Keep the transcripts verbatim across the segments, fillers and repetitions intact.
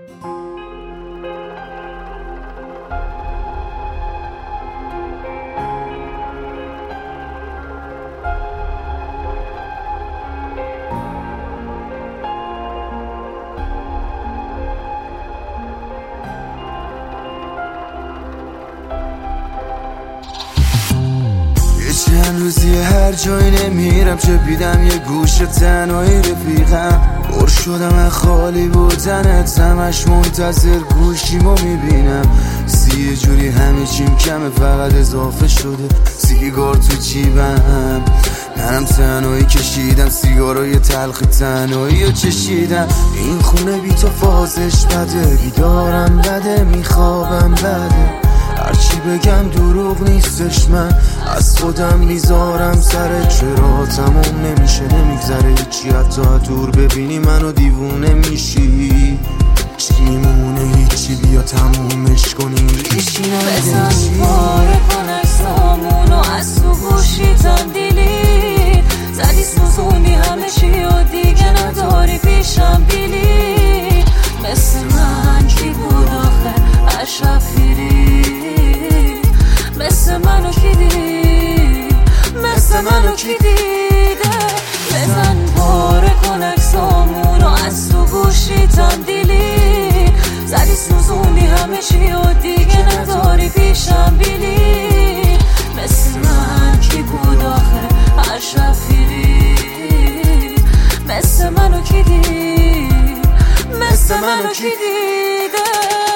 چند روزی هر جایی نمیرم چه بیدم یه گوشه تنهایی رفیقم پر شدم از خالی بودنت همش منتظر گوشیمو میبینم سی یه جوری همه چیم کمه فقط اضافه شده سیگار تو جیبم منم تنهایی کشیدم سیگارای تلخی تنهایی رو چشیدم این خونه بی تو فازش بده بیدارم بده میخوابم بده هرچی بگم دروغ نیستش من از خودم میذارم سر چرا تموم نمیشه نمیگذره هیچی حتی دور ببینی منو دیوونه میشی چی میمونه هیچی بیا تمومش کنیم ریشی بزن پاره کن اکسامونو از تو گوشیتم دیلی زدی سوزونی همه چی و دیگه نداری پیشم بیلی مثل من کی بود آخه اشرفیری مثل منو کی دید مثل منو کی دیده بزن پاره کن اکسامونو از تو گوشیتم دیلی زدی سوزونی همه چی و دیگه نداری پیشم بیلی مثل من کی بود آخه اشرفیری مثل منو کی دید مثل منو کی دیده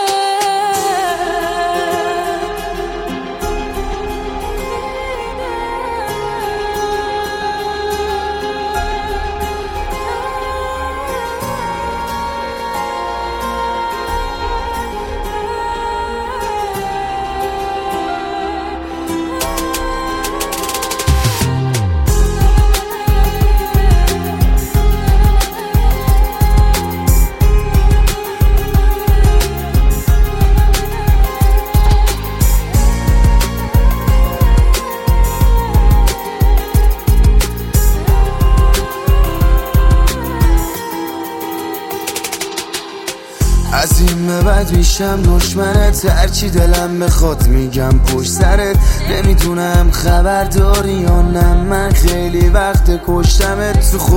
از این به بعد میشم دشمنت هرچی دلم بخواد میگم پشت سرت نمیدونم خبر داری یا نه من خیلی وقت کشتمت تو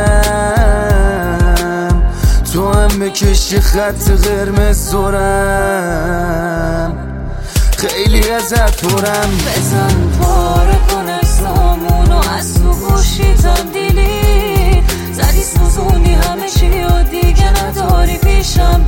خودم تو هم بکشی خط قرمز دارم خیلی ازت پرم بزن پاره کن اکسامونو از تو گوشیتم دیلی زدی سوزونی همه چی و دیگه نداری پیشم